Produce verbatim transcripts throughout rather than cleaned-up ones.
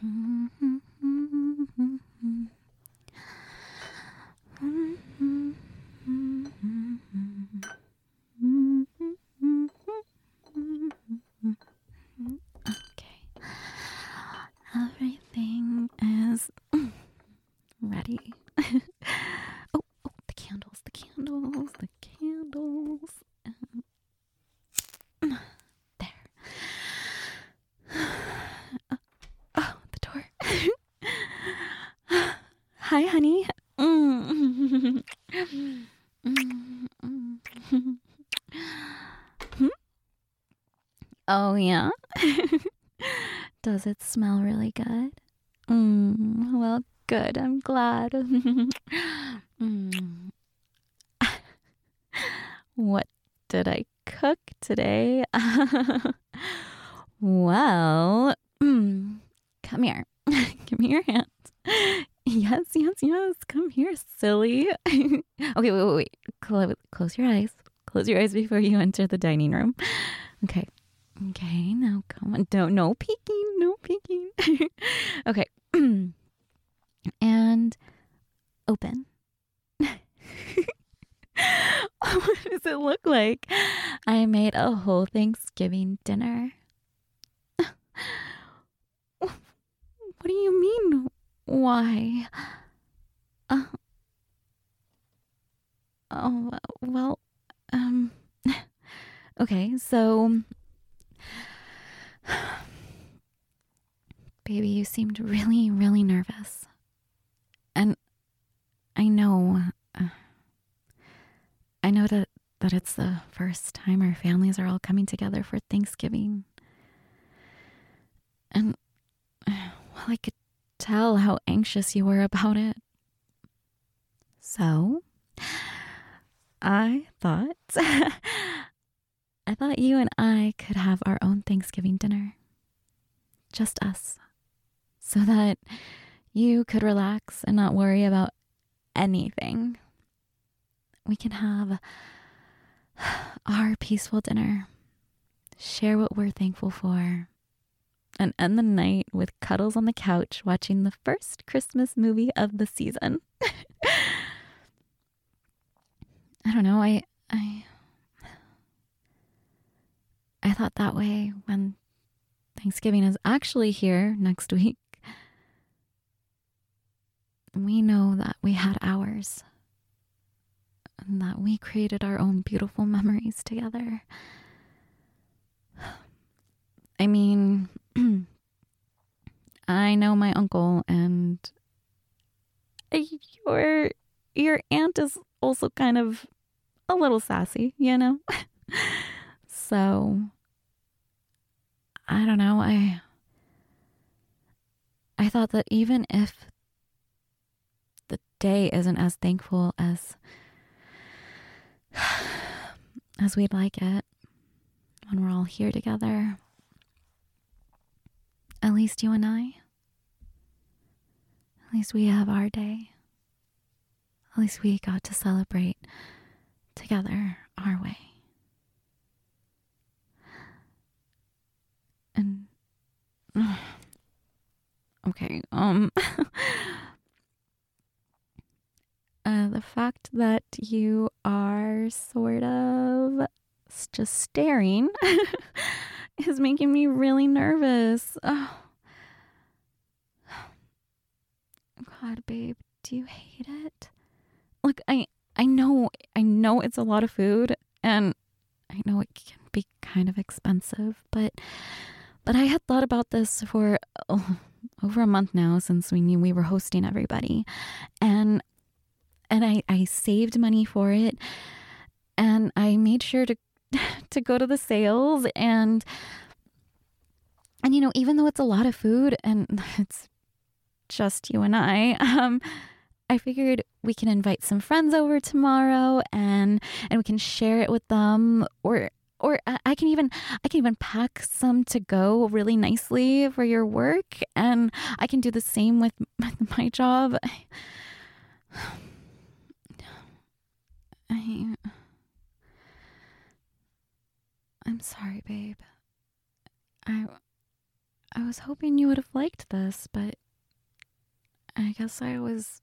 Everything is ready. oh, oh, the candles, the candles, the candles. There. Oh, the door. Hi, honey. Hmm? Oh, yeah? Does it smell really good? Mm, well, good. I'm glad. mm. What did I cook today? Well, mm, come here. Give me your hands. Yes, yes, yes. Come here, silly. okay, wait, wait, wait. Close, close your eyes. Close your eyes before you enter the dining room. Okay. Okay, now come on. Don't, no peeking, no peeking. okay. And open. What does it look like? I made a whole Thanksgiving dinner. What do you mean? Why? Uh, oh, well, um, okay, so, baby, you seemed really, really nervous. And I know, uh, I know that, that it's the first time our families are all coming together for Thanksgiving. And, well, I could tell how anxious you were about it. So, I thought, I thought you and I could have our own Thanksgiving dinner. Just us. So that you could relax and not worry about anything. We can have our peaceful dinner, share what we're thankful for, and end the night with cuddles on the couch watching the first Christmas movie of the season. I don't know, I, I, I thought that way when Thanksgiving is actually here next week. We know that we had ours. And that we created our own beautiful memories together. I mean, I know my uncle, and your your aunt is also kind of a little sassy, you know? So, I don't know, I I thought that even if the day isn't as thankful as as we'd like it when we're all here together, at least you and I, at least we have our day. At least we got to celebrate together our way. And uh, okay, um uh, the fact that you are sort of just staring is making me really nervous. Oh. God, babe, do you hate it? Look, I I know I know it's a lot of food, and I know it can be kind of expensive, but but I had thought about this for oh, over a month now, since we knew we were hosting everybody, and and I, I saved money for it, and I made sure to to go to the sales, and and you know, even though it's a lot of food and it's just you and I, um I figured we can invite some friends over tomorrow, and and we can share it with them, or or I can even I can even pack some to go really nicely for your work, and I can do the same with my job. I I'm sorry, babe. I I was hoping you would have liked this, but I guess I was.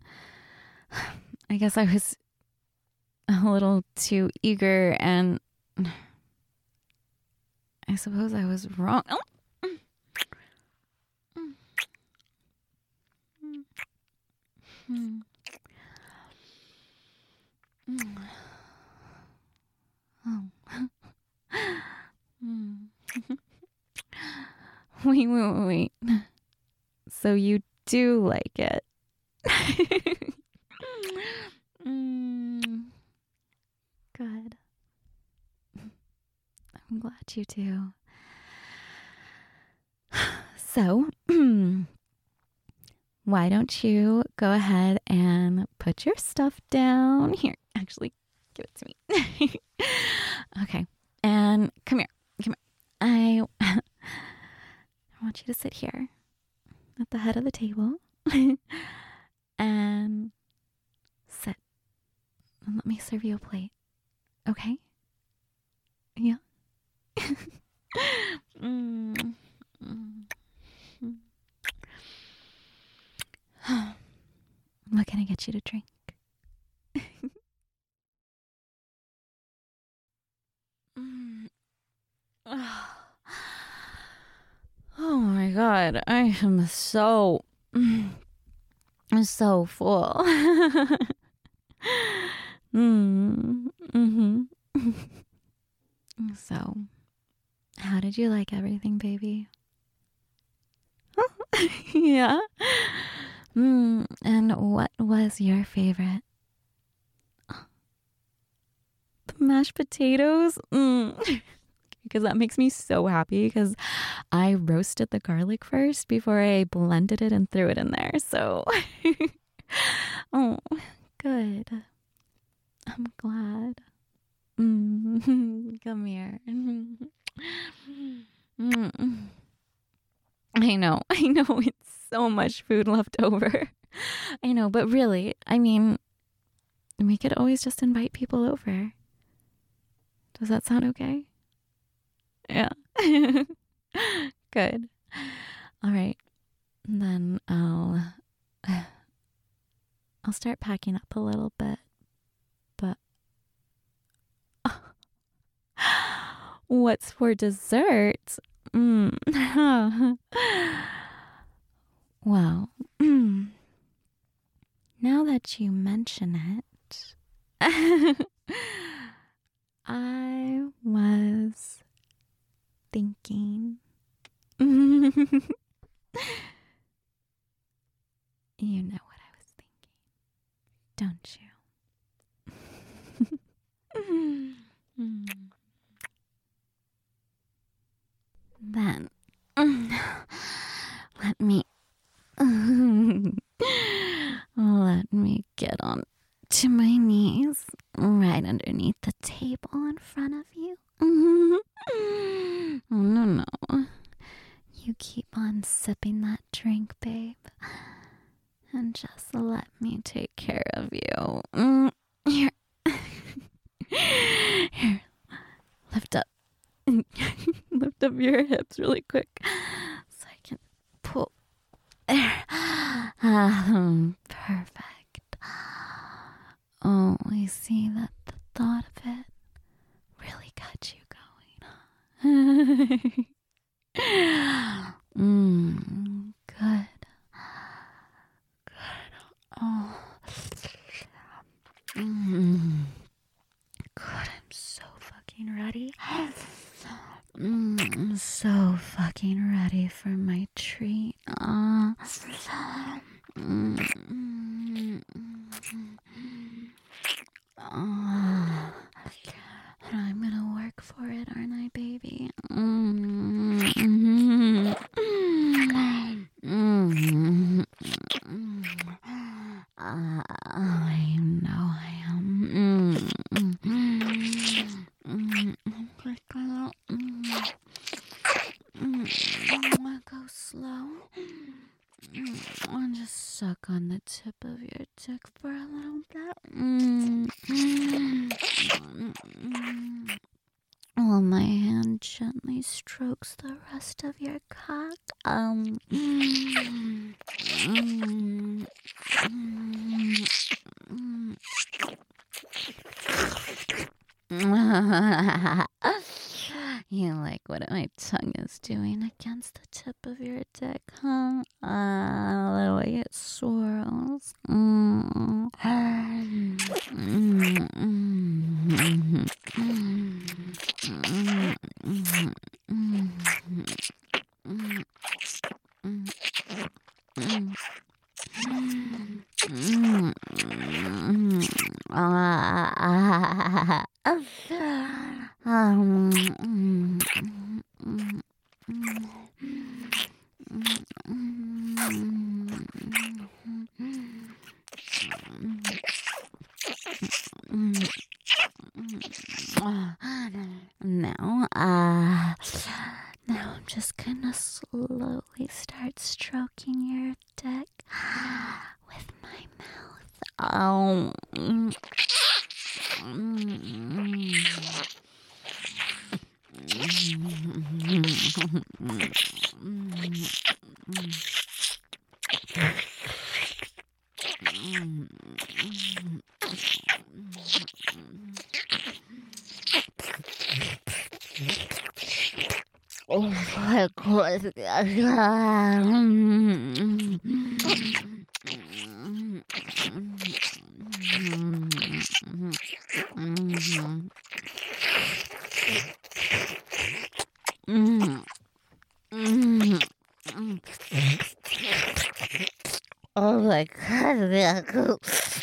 I guess I was a little too eager, and I suppose I was wrong. Oh. Oh. Wait, wait, wait, wait. So you do like it. mm, good. I'm glad you do. So, why don't you go ahead and put your stuff down? Here, actually, give it to me. Okay, and come here. Come here. I, I want you to sit here at the head of the table and sit. And let me serve you a plate. Okay? Yeah. mm. What can I get you to drink? mm. Oh my god, I am so, so full. mm, mm-hmm. So, how did you like everything, baby? Yeah? Mm, and what was your favorite? The mashed potatoes? Mm. Because that makes me so happy because I roasted the garlic first before I blended it and threw it in there. So, oh, good. I'm glad. Mm. Come here. Mm. I know, I know it's so much food left over. I know, but really, I mean, we could always just invite people over. Does that sound okay? Yeah. Good. All right. Then I'll I'll start packing up a little bit. But what's for dessert? Mm. Well, now that you mention it, I was thinking. You know what I was thinking, don't you? Then, let me, let me get on to my knees right underneath the table in front of you. Oh, no, no. You keep on sipping that drink, babe. And just let me take care of you. Here. Here. Lift up. Lift up your hips really quick so I can pull. There. Um, perfect. Oh, I see that the thought of it really got you going. Mmm, good. Good. Oh. Mmm. Good, I'm so fucking ready. Mm, I'm so fucking ready for my treat. Uh, mm, uh, I'm gonna work for it, aren't I, baby? Mm, mm, mm, mm, uh, I know I am. Mm, mm, mm, mm, mm, go slow. And just suck on the tip of your dick for a little bit. Mm. While my hand gently I strokes the rest of your cock? Um. mm, mm, mm. You like what my tongue is doing against the tip of your dick, huh? Uh, the way it swirls. Mm. Mm, mm, mm, mm, mm, mm, mm, mm, mm. Ah, um, mm, mm, now, uh, now I'm just gonna slowly start stroking your dick with my mouth. Oh. Mm. Oh my God. Oh my God.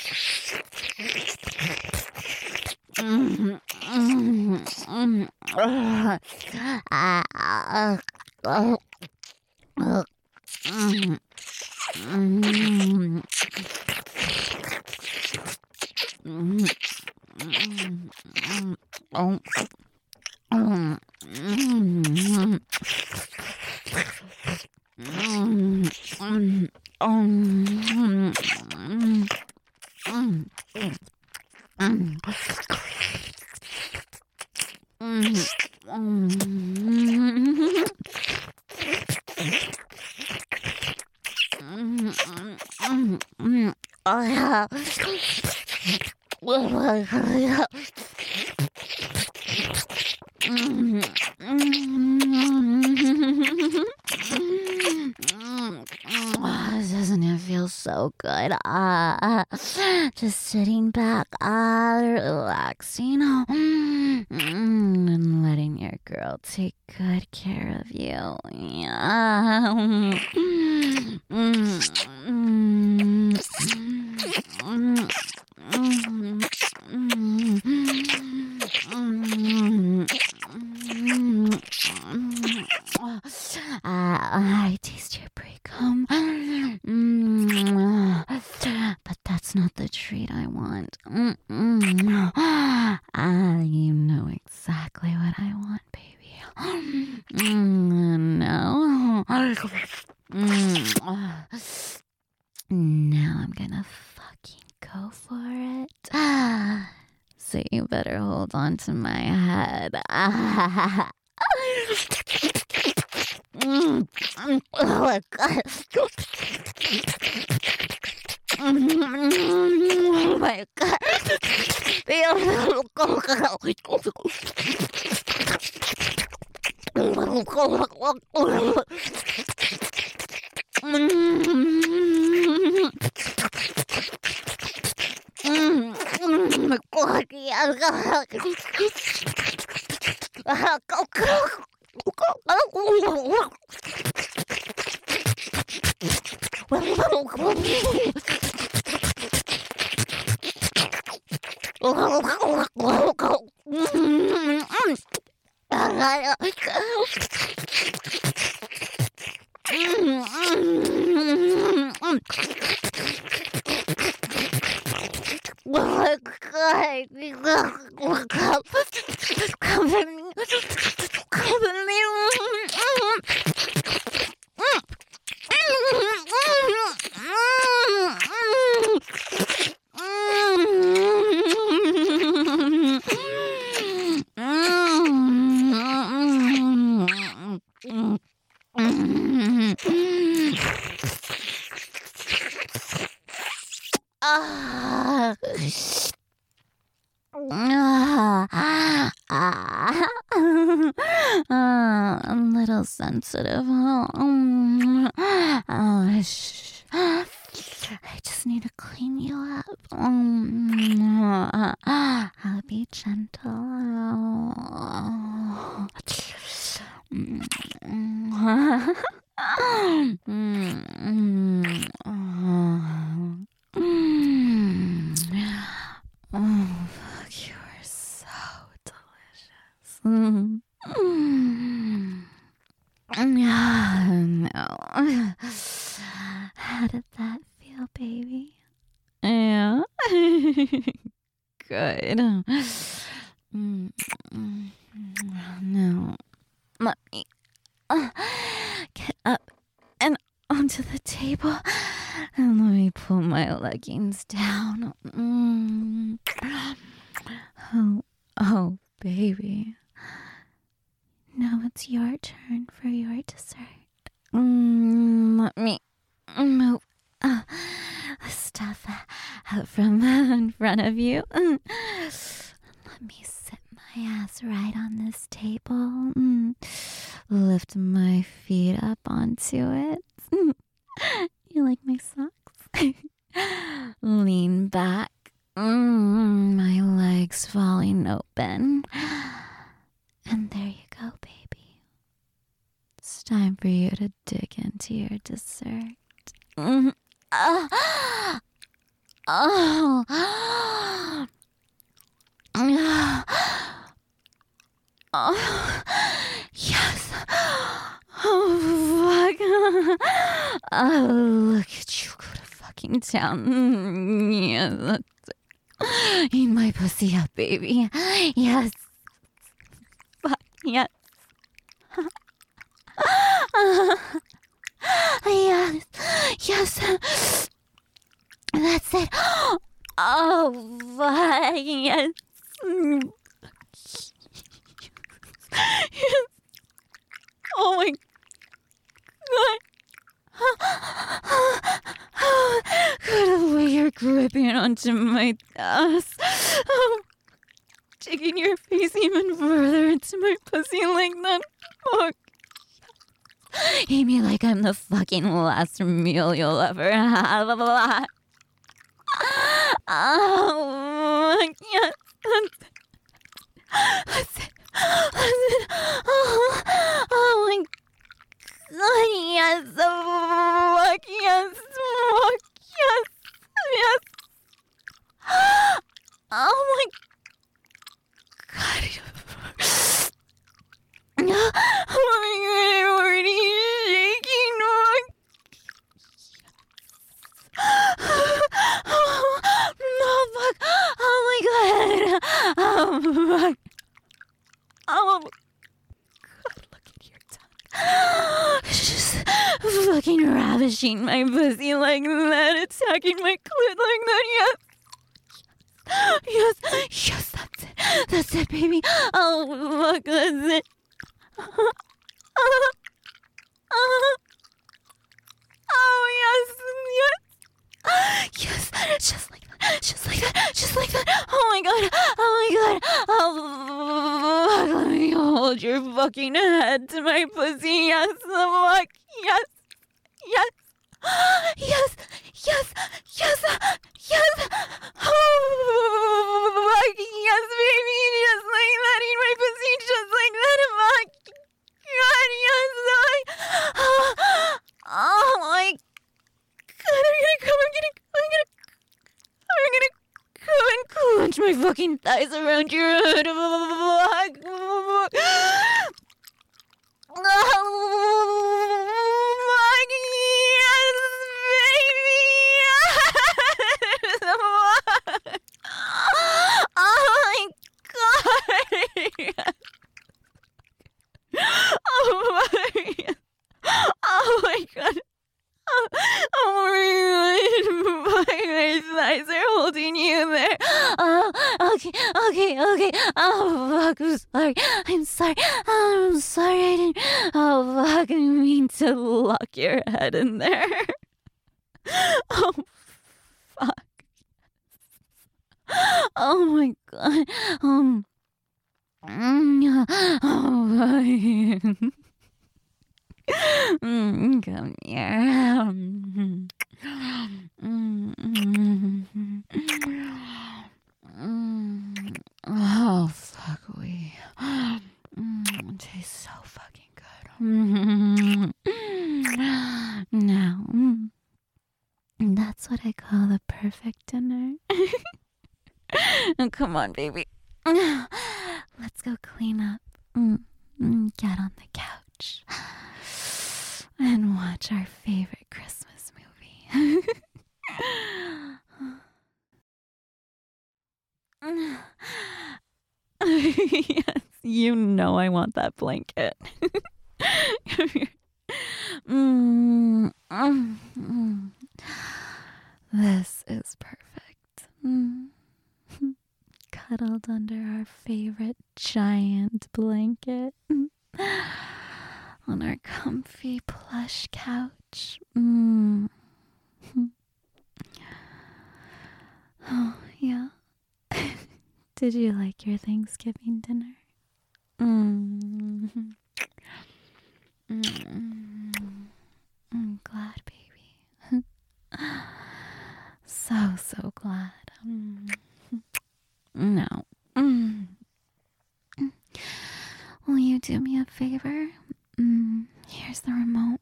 Doesn't it feel so good? Ah, uh, just sitting back, ah, uh, relaxing, oh, mm, and letting your girl take good care of you. Yeah. Mm, mm, mm, mm, uh, I taste your pre-cum. Mm, but that's not the treat I want. Mm, mm, uh, you know exactly what I want, baby. Mm, no. Mm, now I'm gonna fucking go for it. So you better hold on to my head. Mm, mm, oh my God. Oh my God. Ah. Ah, ah, ah, I'm a little sensitive. Oh, mm, oh, shh. I just need to clean you up. Mm, I'll be gentle. Mm, mm, mm. Oh, fuck, you are so delicious. Mm. Mm. No. How did that feel, baby? Yeah. Good. Mm. No. Let me uh, get up and onto the table and let me pull my leggings down. Mm. Oh, oh, baby. Now it's your turn for your dessert. Mm, let me move uh, the stuff out from in front of you. Mm. Let me sit my ass right on this table. Mm. Lift my feet up onto it. Mm. You like my socks? Lean back. Mm, my legs falling open. And there you go, baby. It's time for you to dig into your dessert. Mm. Uh, oh. Oh. Yes. Oh, fuck. Oh, look at you go to fucking town. Mm, yeah, that's it. Eat my pussy up, baby. Yes. Fuck, yes. Yes. Yes. That's it. Oh, fuck, yes. Yes. Oh my god. God, the way you're gripping onto my ass. Oh, taking your face even further into my pussy like that. Fuck. Eat me like I'm the fucking last meal you'll ever have. Oh, yes. That's it. That's it. Oh, oh my god, yes. Fuck, yes. Fuck, yes. Yes. Oh my god. Oh my god, I'm already shaking. Oh, no, fuck. Oh my god. Oh, fuck. Oh, god, look at your tongue. Just fucking ravishing my pussy like that, attacking my clit like that, yes. Yes, yes, that's it. That's it, baby. Oh, fuck, that's it. Oh, yes, yes. Yes, just like that, just like that, just like that. Oh my god, oh my god. Oh, fuck, let me hold your fucking head to my pussy. Yes, fuck, yes, yes. Yes, yes, yes, yes. Oh, fuck, yes, baby, just like that. Eat my pussy just like that. Fuck, god, yes, like. Oh, oh my god, I'm gonna come, I'm gonna, I'm gonna, I'm gonna come and clench my fucking thighs around your head. Fuck, fuck. Oh, fuck, yes, baby. Oh my god. Oh my god. Oh my god. Oh, oh my god. My thighs are holding you there. Oh, okay, okay, okay. Oh, fuck, I'm sorry. I'm sorry. I'm sorry. I didn't. Oh, fuck, I didn't mean to lock your head in there. Oh, fuck. Oh my god. Um. mm, Oh, mm, come here. Mm, mm, mm. Oh, fuck we. Mm, it tastes so fucking good. Mm. Now, mm, that's what I call the perfect dinner. Oh, come on, baby. Let's go clean up. Mm, mm, Get on the couch and watch our favorite Christmas movie. Yes, you know I want that blanket. Come here. Mm, mm, mm. This is perfect. Mm. Cuddled under our favorite giant blanket on our comfy plush couch. Mm. Oh, yeah. Did you like your Thanksgiving dinner? Mm. Mm. I'm glad, baby. So, so glad. Mm. No. Mm. Will you do me a favor? Mm. Here's the remote.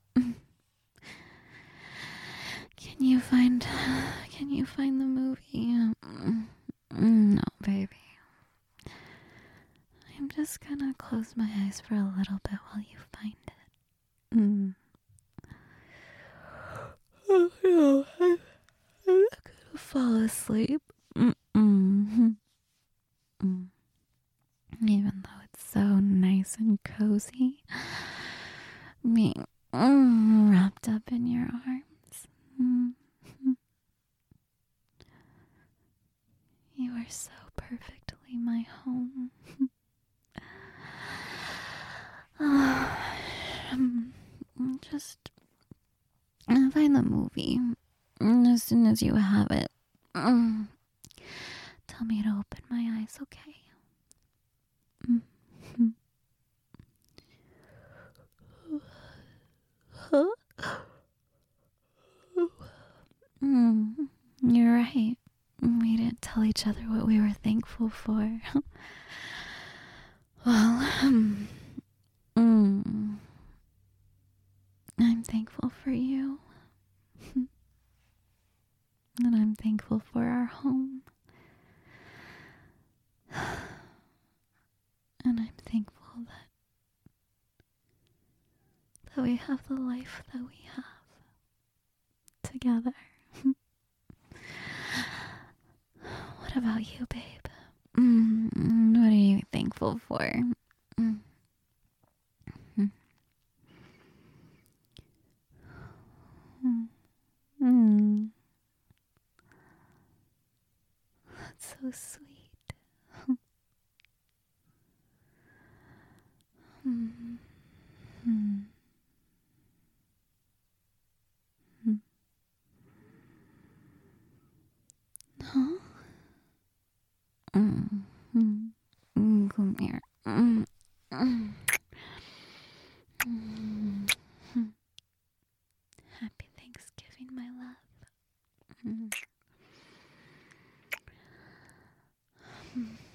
Can you find Can you find the movie? Mm. No, baby. I'm just gonna close my eyes for a little bit while you find it. Mm. Oh, no, I'm, I'm not gonna fall asleep. Mm-mm. Mm. Even though it's so nice and cozy, being mm, wrapped up in your arms. Mm. You are so perfectly my home. um, just find the movie as soon as you have it. Mm. Tell me to open my eyes, okay? Mm-hmm. Mm, you're right. We didn't tell each other what we were thankful for. Well, um, mm, I'm thankful for you. And I'm thankful for our home. And I'm thankful that that we have the life that we have together. What about you, babe? Mm, what are you thankful for? Mm. Mm. Mm. That's so sweet. Mm. Mm. Mm. Huh? Mm. Mm. Mm. Come here. Mm. Mm. Mm. Happy Thanksgiving, my love. Mm.